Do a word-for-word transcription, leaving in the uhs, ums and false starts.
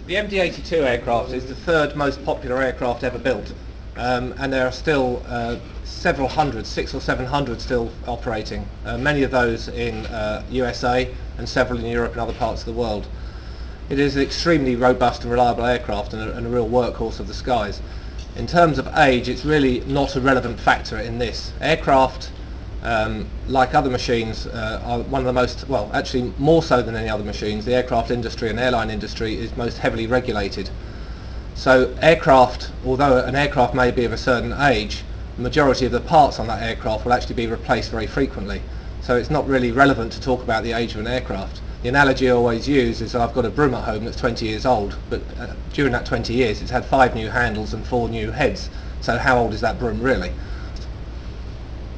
The M D eighty-two aircraft is the third most popular aircraft ever built, um, and there are still uh, several hundred, six or seven hundred still operating, uh, many of those in uh, U S A and several in Europe and other parts of the world. It is an extremely robust and reliable aircraft and a, and a real workhorse of the skies. In terms of age, it's really not a relevant factor in this. Aircraft, um, like other machines, uh, are one of the most, well actually more so than any other machines, the aircraft industry and airline industry is most heavily regulated. So aircraft, although an aircraft may be of a certain age, the majority of the parts on that aircraft will actually be replaced very frequently. So it's not really relevant to talk about the age of an aircraft. The analogy I always use is I've got a broom at home that's twenty years old, but uh, during that twenty years it's had five new handles and four new heads. So how old is that broom really?